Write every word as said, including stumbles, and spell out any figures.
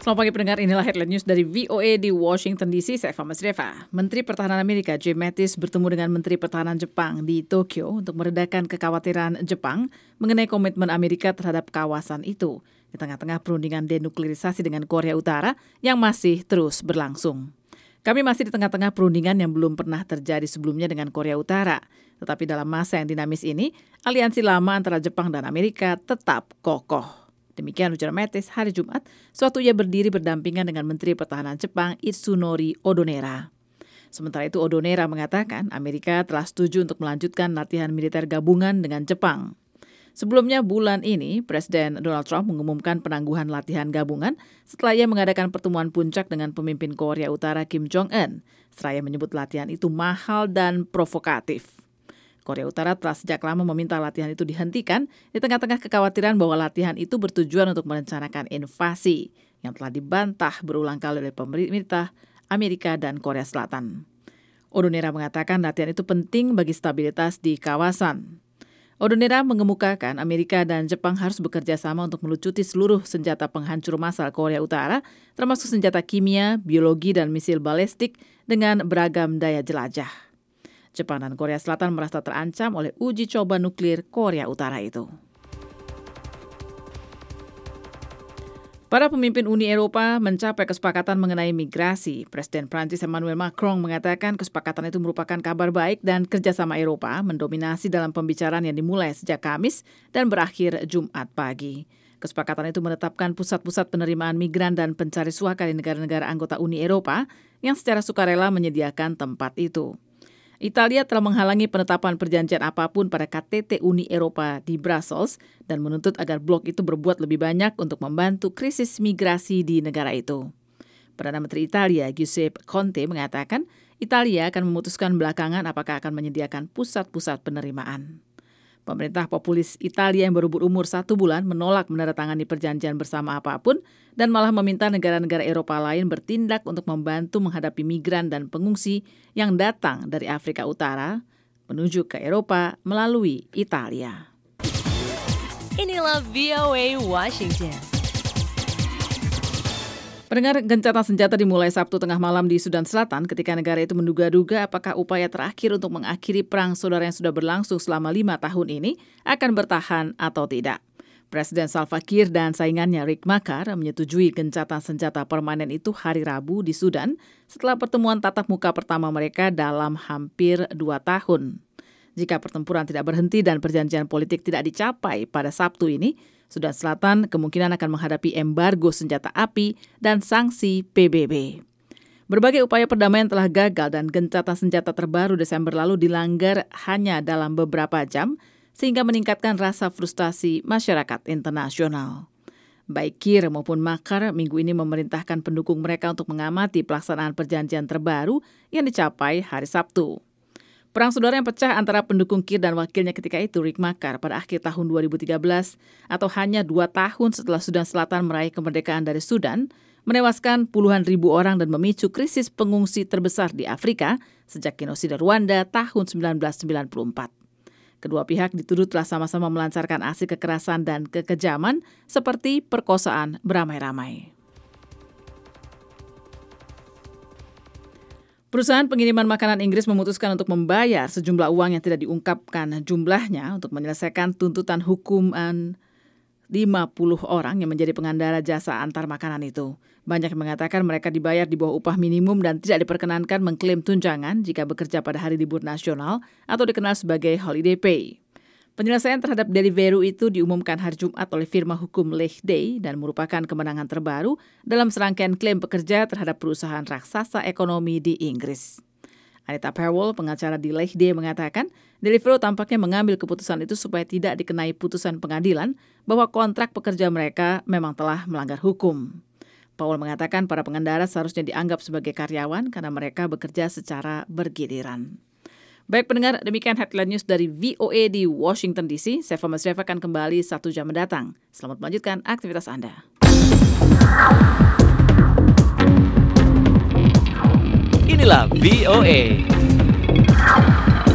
Selamat pagi pendengar, inilah headline news dari V O A di Washington D C. Saya Fama Sreva. Menteri Pertahanan Amerika Jim Mattis bertemu dengan Menteri Pertahanan Jepang di Tokyo untuk meredakan kekhawatiran Jepang mengenai komitmen Amerika terhadap kawasan itu di tengah-tengah perundingan denuklerisasi dengan Korea Utara yang masih terus berlangsung. Kami masih di tengah-tengah perundingan yang belum pernah terjadi sebelumnya dengan Korea Utara. Tetapi dalam masa yang dinamis ini, aliansi lama antara Jepang dan Amerika tetap kokoh. Demikian ujar Mattis hari Jumat, sewaktu ia berdiri berdampingan dengan Menteri Pertahanan Jepang Itsunori Odonera. Sementara itu Odonera mengatakan Amerika telah setuju untuk melanjutkan latihan militer gabungan dengan Jepang. Sebelumnya bulan ini, Presiden Donald Trump mengumumkan penangguhan latihan gabungan setelah ia mengadakan pertemuan puncak dengan pemimpin Korea Utara Kim Jong-un. Seraya menyebut latihan itu mahal dan provokatif. Korea Utara telah sejak lama meminta latihan itu dihentikan di tengah-tengah kekhawatiran bahwa latihan itu bertujuan untuk merencanakan invasi yang telah dibantah berulang kali oleh pemerintah Amerika dan Korea Selatan. Odonera mengatakan latihan itu penting bagi stabilitas di kawasan. Odonera mengemukakan Amerika dan Jepang harus bekerja sama untuk melucuti seluruh senjata penghancur massal Korea Utara, termasuk senjata kimia, biologi, dan misil balistik dengan beragam daya jelajah. Jepang dan Korea Selatan merasa terancam oleh uji coba nuklir Korea Utara itu. Para pemimpin Uni Eropa mencapai kesepakatan mengenai migrasi. Presiden Prancis Emmanuel Macron mengatakan kesepakatan itu merupakan kabar baik dan kerjasama Eropa mendominasi dalam pembicaraan yang dimulai sejak Kamis dan berakhir Jumat pagi. Kesepakatan itu menetapkan pusat-pusat penerimaan migran dan pencari suaka di negara-negara anggota Uni Eropa yang secara sukarela menyediakan tempat itu. Italia telah menghalangi penetapan perjanjian apapun pada K T T Uni Eropa di Brussels dan menuntut agar blok itu berbuat lebih banyak untuk membantu krisis migrasi di negara itu. Perdana Menteri Italia Giuseppe Conte mengatakan Italia akan memutuskan belakangan apakah akan menyediakan pusat-pusat penerimaan. Pemerintah populis Italia yang baru berumur satu bulan menolak menandatangani perjanjian bersama apapun dan malah meminta negara-negara Eropa lain bertindak untuk membantu menghadapi migran dan pengungsi yang datang dari Afrika Utara menuju ke Eropa melalui Italia. Inilah V O A Washington. Pendengar, gencatan senjata dimulai Sabtu tengah malam di Sudan Selatan ketika negara itu menduga-duga apakah upaya terakhir untuk mengakhiri perang saudara yang sudah berlangsung selama lima tahun ini akan bertahan atau tidak. Presiden Salva Kiir dan saingannya Riek Machar menyetujui gencatan senjata permanen itu hari Rabu di Sudan setelah pertemuan tatap muka pertama mereka dalam hampir dua tahun. Jika pertempuran tidak berhenti dan perjanjian politik tidak dicapai pada Sabtu ini, Sudan Selatan kemungkinan akan menghadapi embargo senjata api dan sanksi P B B. Berbagai upaya perdamaian telah gagal dan gencatan senjata terbaru Desember lalu dilanggar hanya dalam beberapa jam, sehingga meningkatkan rasa frustasi masyarakat internasional. Baik Kiir maupun Machar minggu ini memerintahkan pendukung mereka untuk mengamati pelaksanaan perjanjian terbaru yang dicapai hari Sabtu. Perang saudara yang pecah antara pendukung Kiir dan wakilnya ketika itu, Riek Machar, pada akhir tahun dua ribu tiga belas atau hanya dua tahun setelah Sudan Selatan meraih kemerdekaan dari Sudan, menewaskan puluhan ribu orang dan memicu krisis pengungsi terbesar di Afrika sejak genosida Rwanda tahun sembilan belas sembilan puluh empat. Kedua pihak dituduh telah sama-sama melancarkan aksi kekerasan dan kekejaman seperti perkosaan beramai-ramai. Perusahaan pengiriman makanan Inggris memutuskan untuk membayar sejumlah uang yang tidak diungkapkan jumlahnya untuk menyelesaikan tuntutan hukuman lima puluh orang yang menjadi pengendara jasa antar makanan itu. Banyak yang mengatakan mereka dibayar di bawah upah minimum dan tidak diperkenankan mengklaim tunjangan jika bekerja pada hari libur nasional atau dikenal sebagai holiday pay. Penyelesaian terhadap Deliveroo itu diumumkan hari Jumat oleh firma hukum Leigh-Day dan merupakan kemenangan terbaru dalam serangkaian klaim pekerja terhadap perusahaan raksasa ekonomi di Inggris. Anita Powell, pengacara di Leigh-Day, mengatakan Deliveroo tampaknya mengambil keputusan itu supaya tidak dikenai putusan pengadilan bahwa kontrak pekerja mereka memang telah melanggar hukum. Powell mengatakan para pengendara seharusnya dianggap sebagai karyawan karena mereka bekerja secara bergiliran. Baik pendengar, demikian headline news dari V O A di Washington D C. Saya Fama Sreva akan kembali satu jam mendatang. Selamat melanjutkan aktivitas Anda. Inilah V O A.